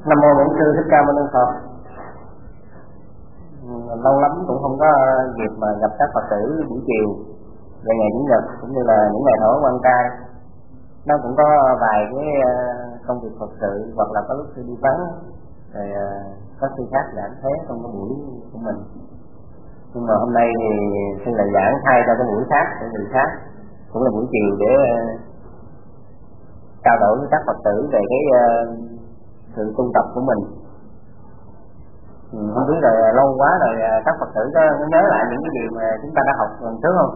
Nam mô Bổn Sư Thích Ca Mâu Ni Phật. Lâu lắm cũng không có dịp mà gặp các Phật tử buổi chiều về ngày Chủ nhật cũng như là những ngày thổ quan trai. Nó cũng có vài cái công việc Phật sự hoặc là có lúc sư đi vắng rồi có sư khác giảng thế trong cái buổi của mình. Nhưng mà hôm nay thì sư lại giảng thay cho cái buổi khác để người khác, cũng là buổi chiều để trao đổi với các Phật tử về cái sự tu tập của mình. Không biết rồi lâu quá rồi các Phật tử có nhớ lại những cái gì mà chúng ta đã học lần trước không?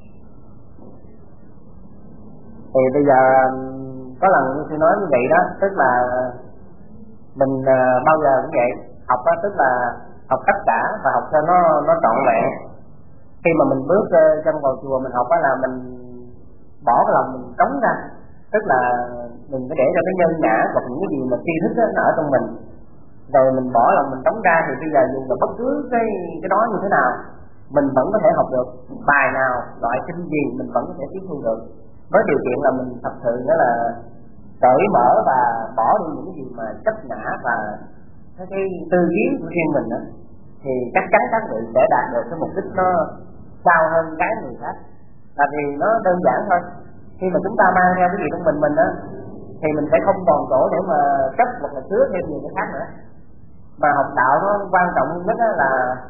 Thì bây giờ có lần tôi nói như vậy đó, tức là mình bao giờ cũng vậy, học đó tức là học tất cả và học cho nó trọn vẹn. Khi mà mình bước trong vào chùa mình học đó là mình bỏ cái lòng mình trống ra, tức là mình phải để cho cái nhân nhã hoặc những cái gì mà tri thức đó, nó ở trong mình, rồi mình bỏ lòng mình trống ra thì bây giờ dù là bất cứ cái đó như thế nào mình vẫn có thể học được, bài nào loại kinh gì mình vẫn có thể tiếp thu được, với điều kiện là mình thật sự đó là cởi mở và bỏ đi những cái gì mà chấp ngã và cái tư kiến của riêng mình đó, thì chắc chắn các vị sẽ đạt được cái mục đích nó cao hơn cái người khác. Tại vì nó đơn giản thôi, khi mà chúng ta mang theo cái gì trong mình đó thì mình sẽ không còn chỗ để mà chấp hoặc là chứa thêm nhiều cái khác nữa. Mà học đạo nó quan trọng nhất là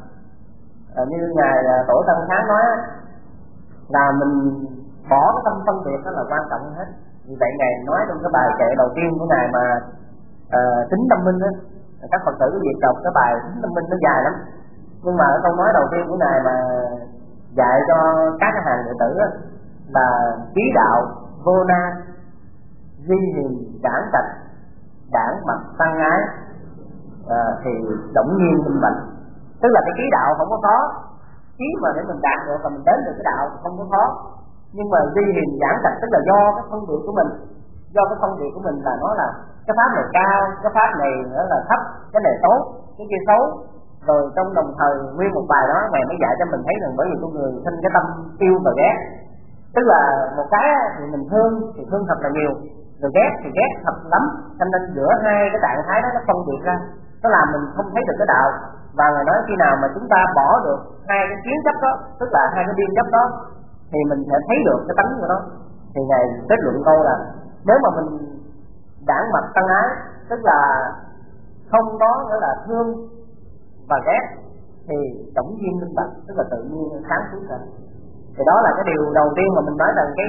như ngài Tổ Tăng Sáng nói là mình bỏ cái tâm phân biệt, đó là quan trọng hết. Vì vậy ngài nói trong cái bài kệ đầu tiên của ngài mà tính tâm minh đó, các Phật tử có dịp đọc cái bài tính tâm minh nó dài lắm, nhưng mà ở câu nói đầu tiên của ngài mà dạy cho các cái hàng đệ tử đó, là trí đạo vô na duy hiền giảng trạch đảng mặt tăng ái thì động nhiên minh bạch. Tức là cái trí đạo không có khó, trí mà để mình đạt được và mình đến được cái đạo thì không có khó, nhưng mà duy hiền giảng trạch tức là do cái phân biệt của mình, do cái phân biệt của mình là nó là cái pháp này cao, cái pháp này nữa là thấp, cái này tốt, cái kia xấu. Rồi trong đồng thời nguyên một bài đó ngài mới dạy cho mình thấy rằng bởi vì con người sinh cái tâm yêu và ghét, tức là một cái thì mình thương thì thương thật là nhiều, rồi ghét thì ghét thật lắm, cho nên giữa hai cái trạng thái đó nó phân biệt ra, nó làm mình không thấy được cái đạo. Và ngài nói khi nào mà chúng ta bỏ được hai cái kiến chấp đó, tức là hai cái biên chấp đó, thì mình sẽ thấy được cái tánh của nó. Thì ngài kết luận câu là nếu mà mình đảng mặt tăng ái, tức là không có nghĩa là thương và ghét, thì tổng nhiên minh bạch, tức là tự nhiên sáng suốt ra. Thì đó là cái điều đầu tiên mà mình nói rằng cái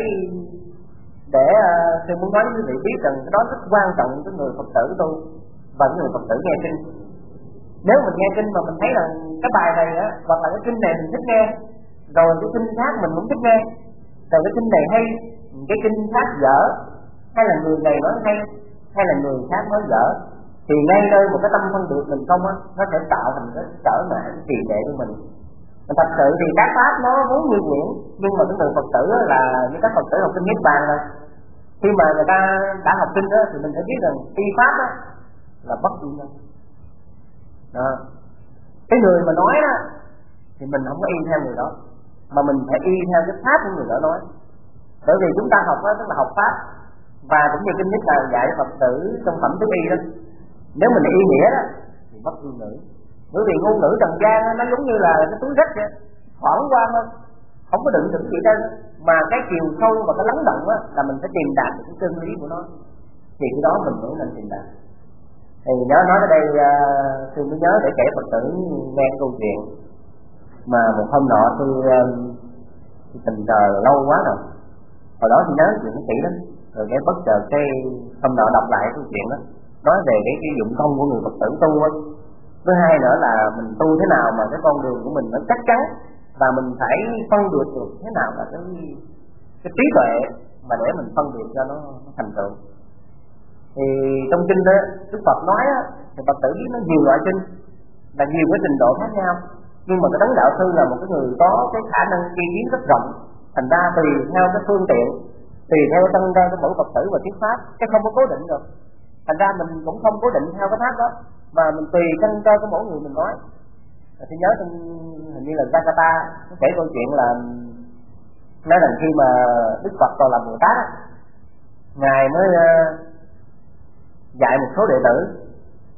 để tôi muốn nói với quý vị biết rằng cái đó rất quan trọng với người Phật tử tu và người Phật tử nghe kinh. Nếu mình nghe kinh mà mình thấy rằng cái bài này á, hoặc là cái kinh này mình thích nghe, rồi cái kinh khác mình cũng thích nghe, rồi cái kinh này hay, cái kinh khác dở, hay là người này nói hay, hay là người khác nói dở, thì ngay nơi một cái tâm phân biệt mình không á, nó sẽ tạo thành cái trở ngại, cái trì trệ của mình. Thật sự thì các pháp nó muốn như nguyện, nhưng mà cái người Phật tử là như các Phật tử học kinh Niết Bàn rồi, khi mà người ta đã học kinh đó thì mình phải biết rằng y pháp đó là bất y nhân. Cái người mà nói đó thì mình không có y theo người đó, mà mình phải y theo cái pháp của người đó nói. Bởi vì chúng ta học đó tức là học pháp, và cũng như kinh Niết Bàn dạy Phật tử trong phẩm tứ y đó, nếu mình y nghĩa đó thì bất y ngữ. Bởi vì ngôn ngữ trần gian nó giống như là cái túi rách vậy, thoảng qua thôi, không có đựng được gì đâu, mà cái chiều sâu và cái lắng động á là mình phải tìm đạt được cái chân lý của nó, thì cái đó mình mới nên tìm đạt. Thì nhớ nói ở đây tôi mới nhớ để kể Phật tử nghe câu chuyện mà một hôm nọ tôi tình cờ lâu quá rồi, hồi đó tôi nhớ chuyện nó kỹ lắm, rồi cái bất chợt cái hôm nọ đọc lại câu chuyện đó, nói về cái dụng công của người Phật tử tu á. Thứ hai nữa là mình tu thế nào mà cái con đường của mình nó chắc chắn, và mình phải phân biệt được thế nào là cái trí tuệ mà để mình phân biệt cho nó thành tựu. Thì trong kinh đó Đức Phật nói á, thì Phật tử biết nó nhiều loại kinh là nhiều cái trình độ khác nhau, nhưng mà cái đấng đạo sư là một cái người có cái khả năng tri kiến rất rộng, thành ra tùy theo cái phương tiện, tùy theo cái tăng ra cái mỗi Phật tử và thuyết pháp, cái không có cố định được. Thành ra mình cũng không cố định theo cái pháp đó, mà mình tùy căn cơ của mỗi người mình nói. Tôi nhớ trong hình như là Jakarta nó kể câu chuyện là nói rằng khi mà Đức Phật còn làm Bồ Tát, ngài mới dạy một số đệ tử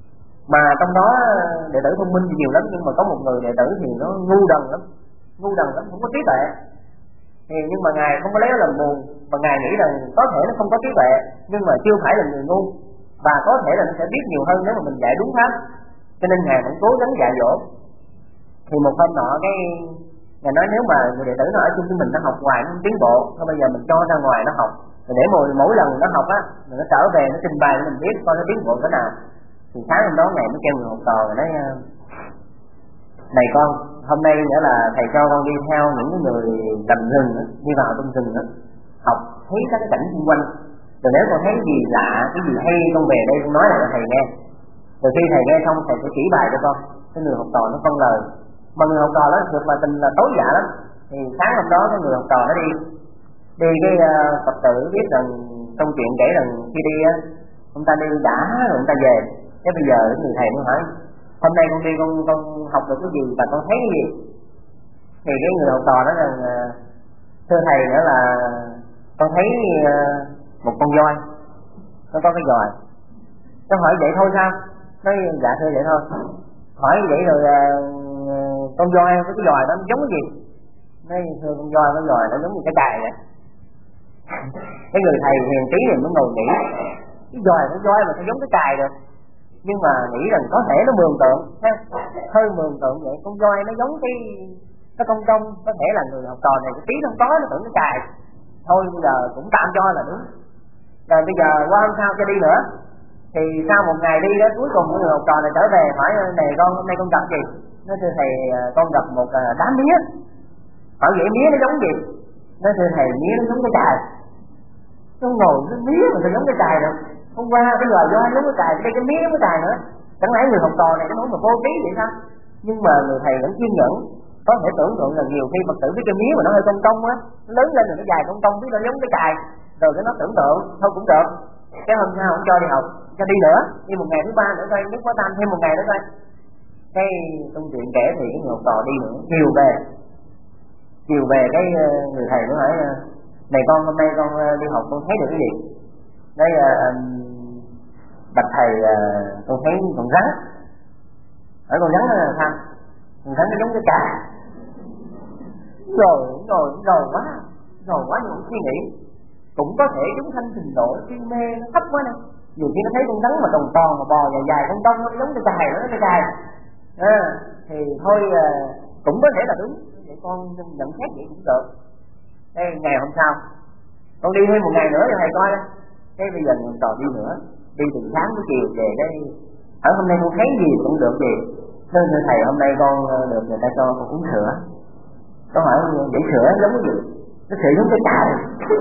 Mà trong đó đệ tử thông minh thì nhiều lắm, nhưng mà có một người đệ tử thì nó ngu đần lắm, không có trí tuệ. Thì nhưng mà ngài không có lấy nó làm buồn, mà ngài nghĩ rằng có thể nó không có trí tuệ, nhưng mà chưa phải là người ngu, và có thể là nó sẽ biết nhiều hơn nếu mà mình dạy đúng pháp. Cho nên ngài vẫn cố gắng dạy dỗ. Thì một hôm nọ cái ngài nói nếu mà người đệ tử nó ở chung với mình nó học hoài nó không tiến bộ, thôi bây giờ mình cho ra ngoài nó học, rồi để mỗi lần nó học á, rồi nó trở về nó trình bày cho mình biết coi nó tiến bộ thế nào. Thì sáng hôm đó ngày mới kêu người học trò rồi nói: này con, hôm nay nghĩa là thầy cho con đi theo những người cầm rừng đó, đi vào trong rừng đó, học thấy các cái cảnh xung quanh, rồi nếu con thấy gì lạ, cái gì hay con về đây con nói lại cho thầy nghe. Rồi khi thầy nghe xong thầy sẽ chỉ bài cho con. Cái người học trò nó vâng lời, mà người học trò đó thực là tình là tối dạ lắm. Thì sáng hôm đó cái người học trò nó đi cái Phật tử biết rằng trong chuyện kể rằng khi đi á, ông ta đi đã rồi ông ta về. Thế bây giờ người thầy mới hỏi: hôm nay con đi con học được cái gì và con thấy cái gì? Thì cái người học trò nói rằng: thưa thầy, nữa là con thấy một con voi, nó có cái giòi. Nó hỏi vậy thôi sao? Nói dạ thưa vậy thôi. Hỏi vậy rồi con voi với cái giòi đó nó giống cái gì? Nói thưa con voi với giòi nó giống như cái cài vậy. Cái người thầy hiền tí thì mới ngồi nghĩ, cái giòi với voi mà sao giống cái cài được? Nhưng mà nghĩ rằng có thể nó mường tượng, hơi mường tượng vậy. Con voi nó giống cái con công, có thể là người học trò này cái tí không có nó tưởng cái cài. Thôi bây giờ cũng tạm cho là đúng. Rồi bây giờ qua hôm sau cho đi nữa. Thì sau một ngày đi đó, cuối cùng người học trò này trở về hỏi: này con, hôm nay con gặp gì? Nói thưa thầy, con gặp một đám mía. Hỏi vậy mía nó giống gì? Nói thưa thầy, mía nó giống cái cài. Nó ngồi cái mía mà sao giống cái cài được? Hôm qua cái loài voi giống cái cài, cái mía giống cái cài nữa. Chẳng lẽ người học trò này nó nói mà vô trí vậy sao? Nhưng mà người thầy vẫn kiên nhẫn. Có thể tưởng tượng là nhiều khi Phật tử với cái mía mà nó hơi cong cong á, nó lớn lên rồi nó dài cong cong, biết nó giống cái cài, rồi cái nó tưởng tượng thôi cũng được. Cái hôm sau không cho đi học, cho đi nữa, đi một ngày thứ ba nữa coi, nếu có tam thêm một ngày nữa coi. Cái trong chuyện kể thì cái người học trò đi nữa, chiều về cái người thầy mới hỏi: này con, hôm nay con đi học con thấy được cái gì? Nói: bạch thầy, con thấy con rắn. Hỏi con rắn là sao? Con rắn nó giống cái cà. Rồi quá nhưng suy nghĩ cũng có thể chúng sanh trình độ suy mê nó thấp quá nè. Nhiều khi nó thấy con rắn mà tròn mà bò dài con đông nó giống cái cài, nó cái cài. Thì thôi cũng có thể là đúng. Vậy con nhận xét vậy cũng được. Thế ngày hôm sau con đi thêm một ngày nữa cho thầy coi đó. Thế bây giờ mình trò đi nữa, đi từ sáng tới chiều về đây. Ở hôm nay con thấy gì cũng được gì. Thưa thầy, hôm nay con được người ta cho con uống sữa. Con hỏi vậy sữa giống cái gì? Nó sữa giống cái cài.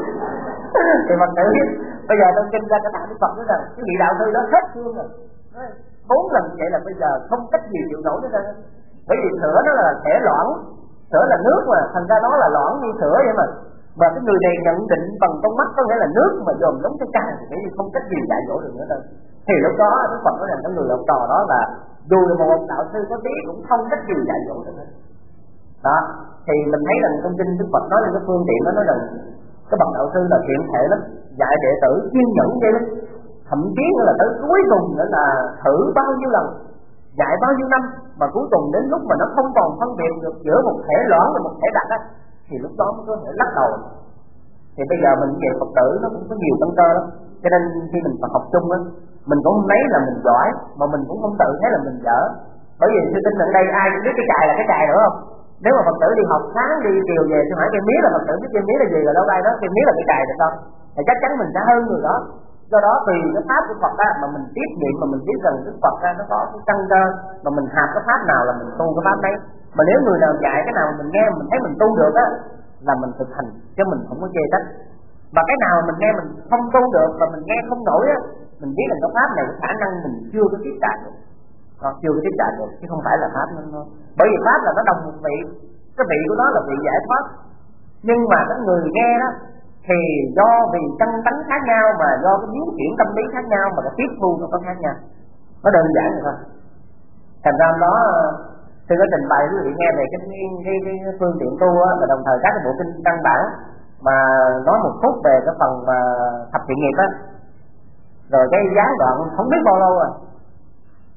Thì Phật tử biết bây giờ tôi kinh ra cái đạo Đức Phật nói rằng cái vị đạo sư đó hết thương rồi. 4 lần vậy là bây giờ không cách gì chịu nổi nữa. Bởi vì sữa nó là thể loãng, sữa là nước mà, thành ra nó là loãng như sữa vậy mà. Mà cái người này nhận định bằng con mắt có nghĩa là nước mà dồn giống cái cài thì nghĩ không cách gì dạy dỗ được nữa đâu. Thì lúc đó Đức Phật nói rằng cái người học trò đó là dù là một đạo sư có tí cũng không cách gì dạy dỗ được nữa. Đó, thì mình thấy rằng trong kinh Đức Phật nói lên cái phương tiện đó, nói rằng cái bậc đạo sư là thiện thể lắm, dạy đệ tử kiên nhẫn vậy lắm. Thậm chí là tới cuối cùng nữa là thử bao nhiêu lần, dạy bao nhiêu năm, mà cuối cùng đến lúc mà nó không còn phân biệt được giữa một thể loãng và một thể đặc á, thì lúc đó mới có thể lắc đầu. Thì bây giờ mình về Phật tử nó cũng có nhiều căn cơ lắm, cho nên khi mình học chung á, mình cũng không lấy là mình giỏi, mà mình cũng không tự thấy là mình dở. Bởi vì sư tinh ở đây ai cũng biết cái cài là cái cài nữa không? Nếu mà Phật tử đi học sáng đi chiều về thì hỏi cây mía là Phật tử biết cây mía là gì, rồi đâu ai đó cây mía là cái cài được không? Thì chắc chắn mình sẽ hơn người đó. Do đó tùy cái pháp của Phật á, mà mình tiếp niệm mà mình biết rằng cái Phật á, nó có cái căn cơ, mà mình học cái pháp nào là mình tu cái pháp đấy. Mà nếu người nào dạy cái nào mình nghe mình thấy mình tu được á, là mình thực hành chứ mình không có chê trách. Và cái nào mình nghe mình không tu được và mình nghe không nổi á, mình biết rằng cái pháp này khả năng mình chưa có tiếp cận được, chưa có tiếp cận được chứ không phải là pháp nó. Bởi vì pháp là nó đồng một vị, cái vị của nó là vị giải thoát, nhưng mà cái người nghe đó thì do vì căn tánh khác nhau, mà do cái biến chuyển tâm lý khác nhau, mà cái tiếp thu nó có khác nhau. Nó đơn giản vậy thôi. Thành ra đó tôi có trình bày quý vị nghe về cái phương tiện tu á, và đồng thời các cái bộ kinh căn bản, mà nói một phút về cái phần mà thập thiện nghiệp á, rồi cái gián đoạn không biết bao lâu rồi.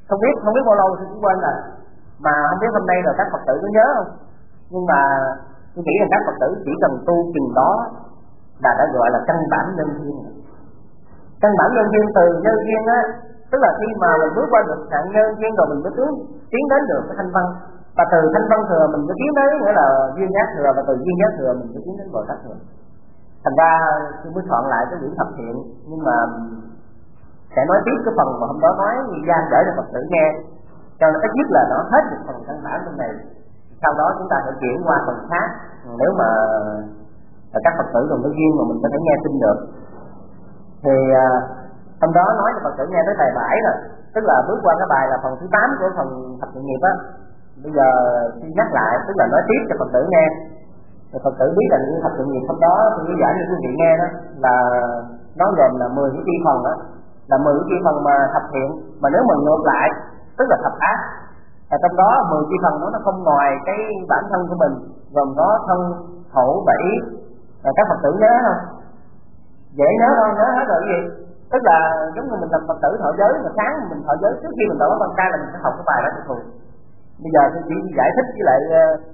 không biết bao lâu thì cũng quên rồi, mà không biết hôm nay rồi các Phật tử có nhớ không. Nhưng mà tôi nghĩ là các Phật tử chỉ cần tu chừng đó là đã gọi là căn bản nhân duyên. Căn bản nhân duyên từ nhân duyên á, tức là khi mà mình bước qua được hạng nhân duyên rồi mình mới tiến đến được cái thanh văn, và từ thanh văn thừa mình mới tiến đến nghĩa là duyên giác thừa, và từ duyên giác thừa mình mới tiến đến Bồ Tát thừa. Thành ra tôi mới soạn lại cái quyển thập thiện, nhưng mà sẽ nói tiếp cái phần mà hôm đó nói gian để cho Phật tử nghe, cho nó ít nhất là nó hết một phần căn bản trong này. Sau đó chúng ta sẽ chuyển qua phần khác, nếu mà các Phật tử còn có duyên mà mình có thể nghe tin được. Thì hôm đó nói cho Phật tử nghe tới bài 7 rồi, tức là bước qua cái bài là phần thứ 8 của phần thập thiện nghiệp á. Bây giờ xin nhắc lại, tức là nói tiếp cho Phật tử nghe. Rồi Phật tử biết là những thập thiện nghiệp hôm đó tôi lý giải cho quý vị nghe đó là nó gồm là 10 cái chi phần đó, là 10 cái chi phần mà thập thiện, mà nếu mình ngược lại tức là thập ác. Trong đó 10 chi phần nó không ngoài cái bản thân của mình, gồm có thân, khẩu và ý. Các Phật tử nhớ không? Dễ nhớ không? Nhớ hết rồi cái gì? Tức là giống như mình làm Phật tử thọ giới, mà sáng mình thọ giới trước khi mình đổ con trai là mình sẽ học cái bài đó cho thuộc. Bây giờ tôi chỉ giải thích với lại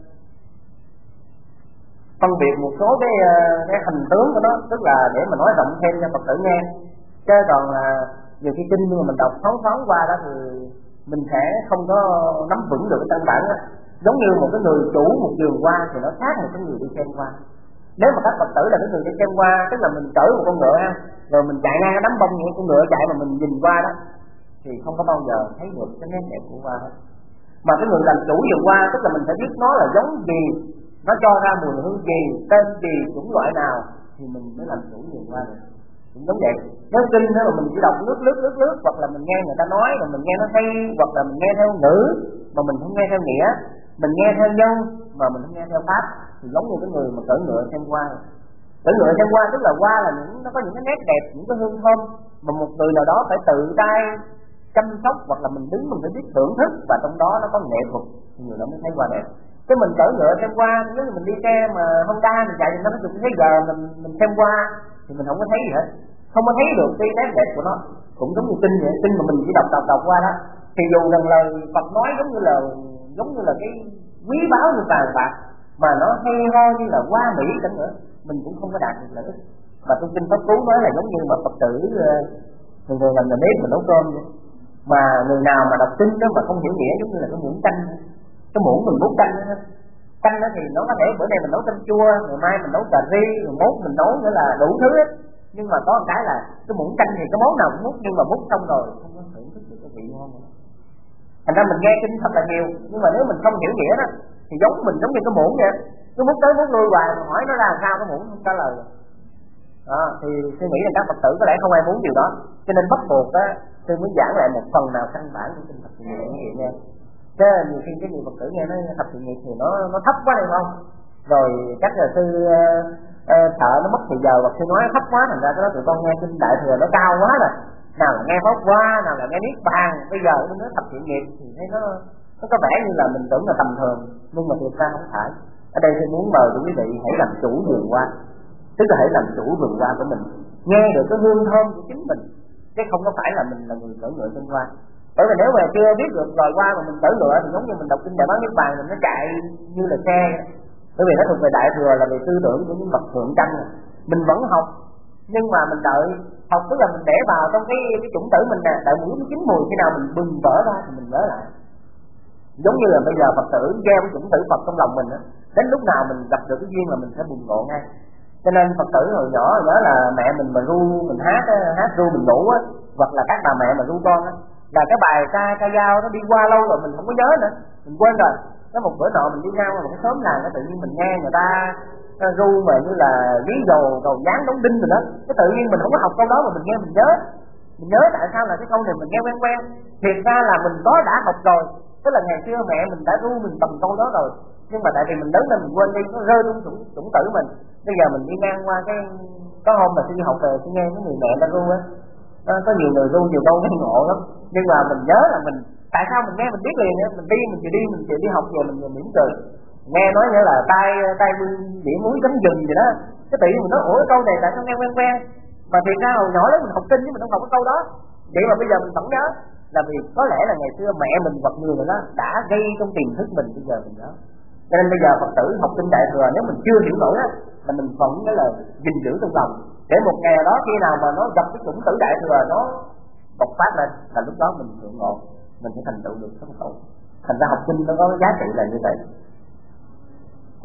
phân biệt một số cái hình tướng của nó, tức là để mà nói rộng thêm cho Phật tử nghe. Chứ còn nhiều khi kinh nhưng mà mình đọc thoáng qua đó thì mình sẽ không có nắm vững được cái căn bản đó. Giống như một cái người chủ một vườn hoa thì nó khác một cái người đi xem hoa. Nếu mà các Phật tử là cái người đi xem hoa, tức là mình chở một con ngựa ha, rồi mình chạy ngang cái đám bông như con ngựa chạy mà mình nhìn qua đó thì không có bao giờ thấy được cái nét đẹp của hoa hết. Mà cái người làm chủ vườn hoa tức là mình phải biết nó là giống gì, nó cho ra mùi hương gì, tên gì, chủng loại nào thì mình mới làm chủ vườn hoa được. Cũng giống vậy. Nếu kinh đó mà mình chỉ đọc lướt hoặc là mình nghe người ta nói rồi mình nghe nó hay, hoặc là mình nghe theo ngữ mà mình không nghe theo nghĩa, mình nghe theo nhân mà mình không nghe theo pháp, thì giống như cái người mà cưỡi ngựa xem hoa. Cưỡi ngựa xem hoa tức là hoa là nó có những cái nét đẹp, những cái hương thơm mà một người nào đó phải tự tay chăm sóc, hoặc là mình đứng mình phải biết thưởng thức, và trong đó nó có nghệ thuật thì người đó mới thấy hoa đẹp. Cái mình cưỡi ngựa xem hoa, nếu như mình đi xe mà Honda mình chạy nó chục cái giờ mình xem hoa thì mình không có thấy gì hết, không có thấy được cái nét đẹp của nó. Cũng giống như kinh vậy, kinh mà mình chỉ đọc qua đó thì dù rằng lời Phật nói giống như là cái quý báu như tài bạc, mà nó hay ho như là hoa mỹ chẳng nữa, mình cũng không có đạt được lợi ích. Mà trong kinh Pháp Cú nói là giống như mà Phật tử thường làm nhà bếp mà nấu cơm vậy, mà người nào mà đọc kinh đó mà không hiểu nghĩa giống như là cái muỗng canh, cái muỗng mình múc canh đó thì nó có thể bữa nay mình nấu canh chua, ngày mai mình nấu cà ri, rồi mốt mình nấu nữa là đủ thứ hết. Nhưng mà có một cái là cái muỗng canh thì cái món nào cũng múc, nhưng mà múc xong rồi không có thưởng thức được cái vị ngon nữa. Thành ra mình nghe kinh thật là nhiều, nhưng mà nếu mình không hiểu nghĩa đó thì giống như cái muỗng vậy, cứ múc tới múc lui hoài, hỏi nó ra sao cái muỗng không trả lời. Thì tôi nghĩ là các Phật tử có lẽ không ai muốn điều đó, cho nên bắt buộc á tôi muốn giảng lại một phần nào căn bản của kinh thập thiện nghiệp như vậy nha. Chứ nhiều khi cái người Phật tử nghe nói thập thiện nghiệp thì nó thấp quá này không, rồi các nhà sư sợ nó mất thời giờ, hoặc sư nói thấp quá, thành ra cái đó tụi con nghe kinh đại thừa nó cao quá rồi, nào là nghe pháp hoa, nào là nghe niết bàn, bây giờ nó nói thập thiện nghiệp thì thấy nó có vẻ như là mình tưởng là tầm thường, nhưng mà thực ra không phải. Ở đây tôi muốn mời quý vị hãy làm chủ vườn hoa, tức là hãy làm chủ vườn hoa của mình, nghe được cái hương thơm của chính mình, chứ không có phải là mình là người cưỡi ngựa trên hoa. Bởi vì nếu mà chưa biết được loài hoa mà mình cưỡi ngựa thì giống như mình đọc kinh Đại Bát Niết Bàn mình nó chạy như là xe. Bởi vì nó thuộc về đại thừa, là về tư tưởng của những bậc thượng căn. Mình vẫn học, nhưng mà mình đợi học tức là mình để vào trong cái chủng tử mình nè, đợi mũi nó chín mùi, khi nào mình bừng vỡ ra thì mình nhớ lại. Giống như là bây giờ Phật tử gieo cái chủng tử Phật trong lòng mình á, đến lúc nào mình gặp được cái duyên là mình sẽ bùng nộ ngay. Cho nên Phật tử hồi nhỏ nhớ là mẹ mình mà ru mình hát ru mình ngủ á, hoặc là các bà mẹ mà ru con á, là cái bài ca dao nó đi qua lâu rồi mình không có nhớ nữa, mình quên rồi. Có một bữa nọ mình đi ngang qua một cái xóm làng, cái tự nhiên mình nghe người ta ru mà như là ví dầu dán đóng đinh rồi đó, cái tự nhiên mình không có học câu đó mà mình nghe mình nhớ tại sao là cái câu này mình nghe quen. Thiệt ra là mình có đã học rồi, tức là ngày xưa mẹ mình đã ru mình tầm câu đó rồi, nhưng mà tại vì mình lớn lên mình quên đi, nó rơi trong chủng tử mình. Bây giờ mình đi ngang qua có hôm mà đi học về tôi nghe cái người mẹ ta ru á, có nhiều người ru nhiều câu cái ngộ lắm, nhưng mà mình nhớ là mình tại sao mình nghe mình biết liền á, mình chịu đi học về mình mỉm cười, nghe nói nghĩa là tay điểm muối chấm dừng vậy đó, cái tự nhiên mình nói ủa câu này tại sao nghe quen, mà thiệt ra hồi nhỏ đó mình học kinh chứ mình không học cái câu đó, vậy mà bây giờ mình vẫn nhớ. là vì có lẽ là ngày xưa mẹ mình hoặc người đó đã gây trong tiềm thức mình, bây giờ mình nhớ. Cho nên bây giờ Phật tử học kinh Đại Thừa, nếu mình chưa hiểu nổi á, là mình vẫn cái là gìn giữ trong lòng, để một ngày đó khi nào mà nó gặp cái chủng tử Đại Thừa nó bộc phát lên, là lúc đó mình thượng ngộ, mình sẽ thành tựu được sống khẩu. Thành ra học kinh nó có giá trị là như vậy.